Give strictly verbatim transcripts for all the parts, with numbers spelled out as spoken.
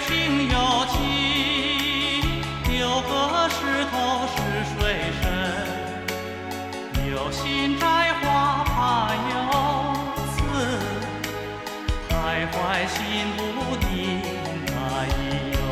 情有情，有个石头是水深，有心摘花怕有刺，徘徊心不定哪一游。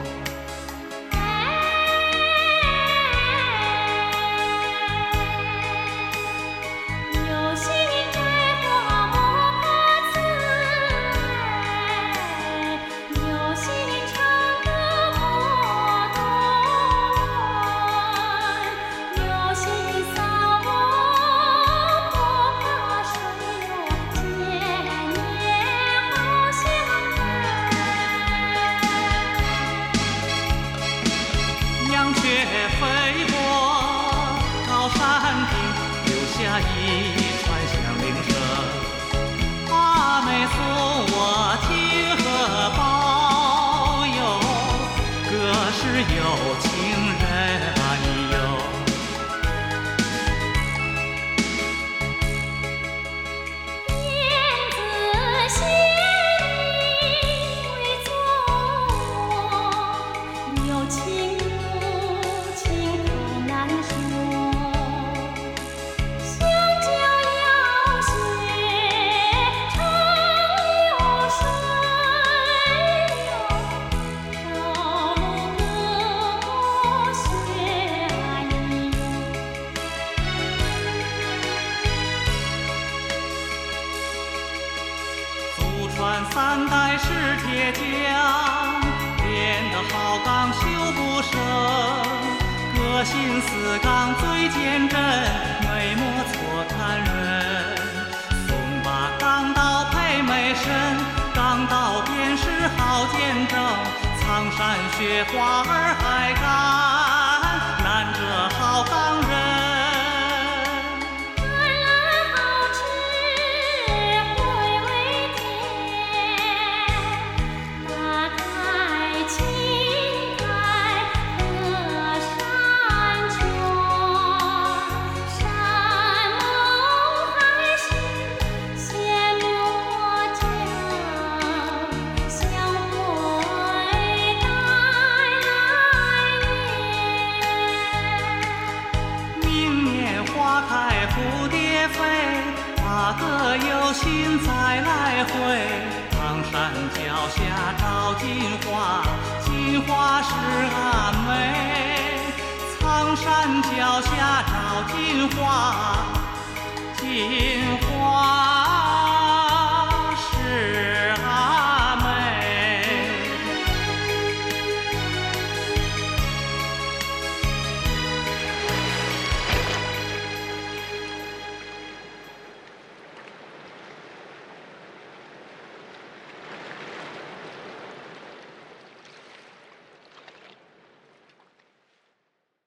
飞过高山顶，留下一串响铃声。阿妹送我听和保佑，各是有情人啊你哟。 燕子心里为作，有情传三代是铁匠，炼得好钢修不生。个性四刚最坚贞，没莫错看人。送把钢刀配美身，钢刀便是好见证。苍山雪花儿还干，难这好钢人。花开蝴蝶飞，哪个有心再来回？唐山脚下找金花，金花是俺妹。苍山脚下找金花，金花。